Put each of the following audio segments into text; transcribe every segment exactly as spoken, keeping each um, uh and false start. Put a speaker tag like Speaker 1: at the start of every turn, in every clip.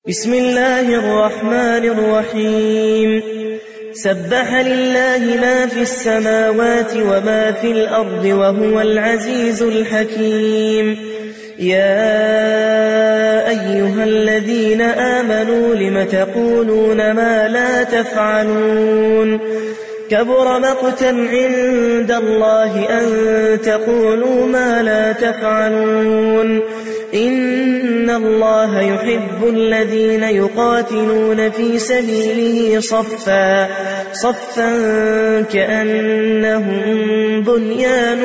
Speaker 1: بسم الله الرحمن الرحيم سبح لله ما في السماوات وما في الأرض وهو العزيز الحكيم يا أيها الذين آمنوا لم تقولون ما لا تفعلون كبر مقتا عند الله أن تقولوا ما لا تفعلون إن الله يحب الذين يقاتلون في سبيله صفا صفا كأنهم بنيان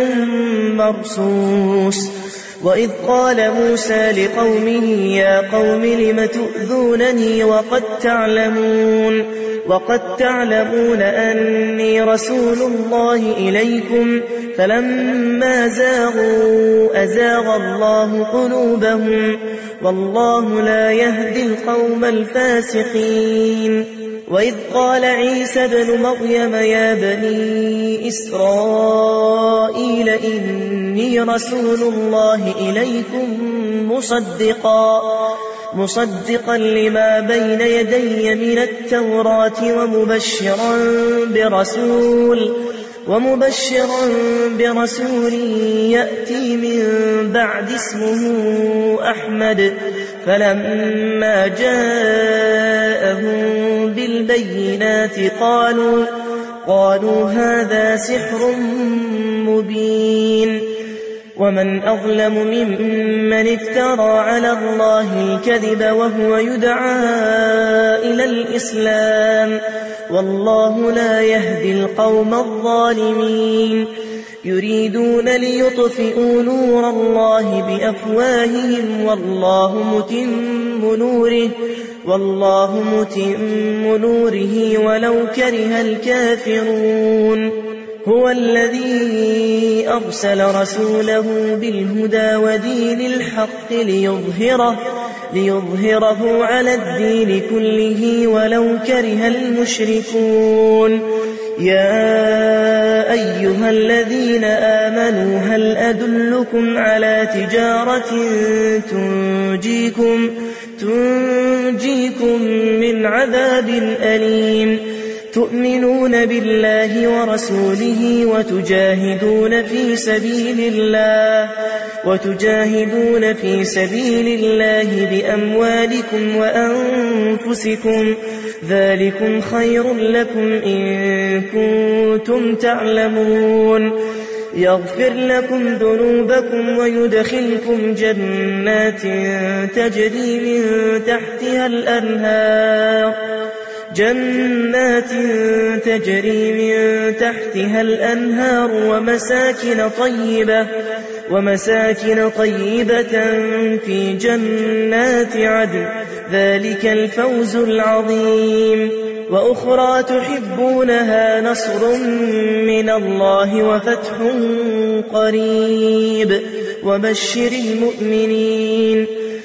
Speaker 1: مرصوص وإذ قال موسى لقومه يا قوم لم تؤذونني وقد تعلمون وقد تعلمون أني رسول الله إليكم فلما زاغوا أزاغ الله قلوبهم والله لا يهدي القوم الفاسقين وإذ قال عيسى ابن مريم يا بني إسرائيل إني رسول الله إليكم مصدقا مصدقا لما بين يدي من التوراة ومبشرا برسول ومبشرا برسول يأتي من بعد اسمه أحمد فلما جاءهم بالبينات قالوا قالوا هذا سحر مبين ومن أظلم ممن افترى على الله الكذب وهو يدعى إلى الإسلام والله لا يهدي القوم الظالمين يريدون ليطفئوا نور الله بأفواههم والله متم نوره والله متم نوره ولو كره الكافرون هو الذي أرسل رسوله بالهدى ودين الحق ليظهره, ليظهره على الدين كله ولو كره المشركون يا أيها الذين آمنوا هل أدلكم على تجارة تنجيكم, تنجيكم من عذاب أليم تؤمنون بالله ورسوله وتجاهدون في سبيل الله وتجاهدون في سبيل الله بأموالكم وأنفسكم ذلكم خير لكم إن كنتم تعلمون يغفر لكم ذنوبكم ويدخلكم جنات تجري من تحتها الأنهار جنات تجري من تحتها الأنهار ومساكن طيبة ومساكن طيبة في جنات عدن ذلك الفوز العظيم وأخرى تحبونها نصر من الله وفتح قريب وبشر المؤمنين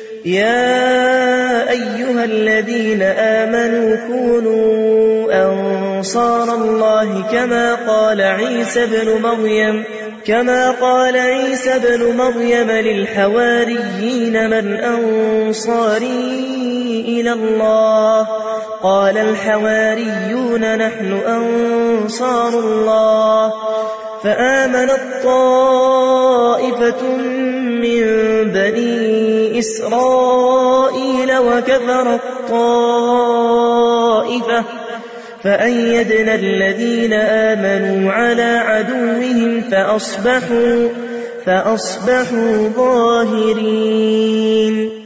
Speaker 1: يا أيها الذين آمنوا كونوا أنصار الله كما قال عيسى ابن مريم كما قال عيسى ابن مريم للحواريين من أنصاري إلى الله قال الحواريون نحن أنصار الله فآمنت طائفة من بني إسرائيل وكفرت طائفة فأيدنا الذين آمنوا على عدوهم فأصبحوا, فأصبحوا ظاهرين.